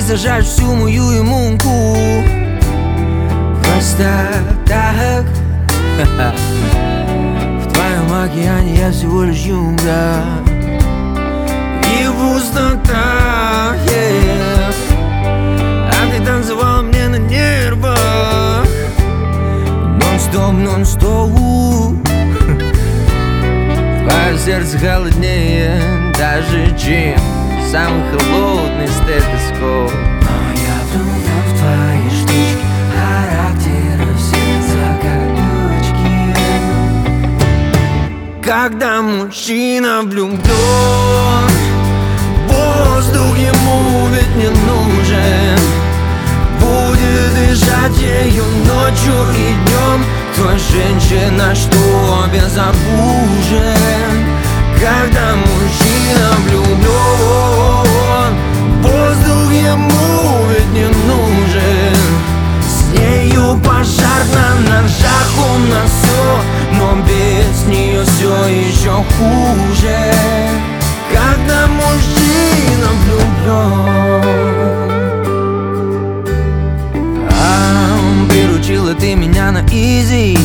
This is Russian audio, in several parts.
зажать всю мою иммунку. Просто так. В твоем океане я всего лишь юнга и пустота, yeah. А ты танцевал мне на нервах нон-стоп, нон-стоп. Твое сердце холоднее даже, чем самый холодный стетоскоп. Но я влюблен в твои штучки, характеры все закорючки. Когда мужчина влюблен, воздух ему ведь не нужен. Будет дышать ею ночью и днем. Твоя женщина, что безоружен. Когда мужчина влюблен, воздух ему ведь не нужен. С нею пожар на ножах, у нас все, но без нее все еще хуже. Когда мужчина влюблен. Приручила ты меня на изи,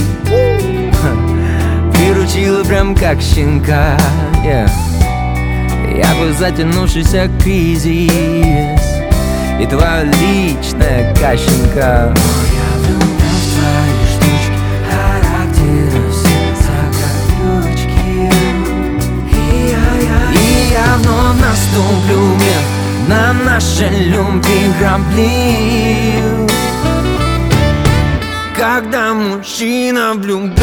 приручила прям как щенка, yeah. Я бы затянувшийся кризис и твоя личная кащенка. Но я влюблен в твои штучки, характеры все закорючки. И я вновь наступлю на наши любви грабли. Когда мужчина влюблен,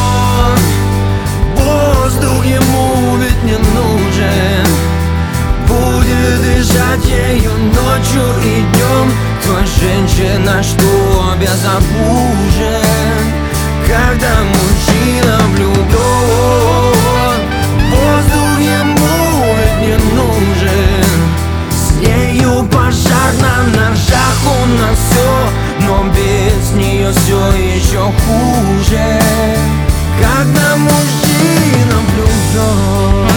воздух ему ведь не нужен. Будет дышать ею ночью и днем. Твоя женщина, что безоружен. Когда мужчина влюблен, воздух ему ведь не нужен. С нею пожар на ножах, у нас все, но без нее все еще хуже. Когда мужчина влюблен.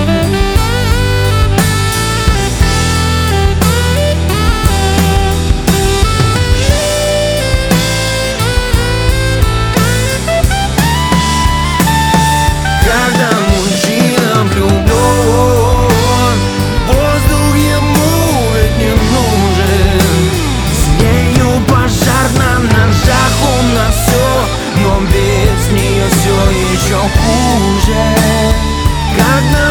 Когда мужчина влюблен, воздух ему ведь не нужен. С нею пожар на ножах, у нас все, но без нее все еще хуже. Когда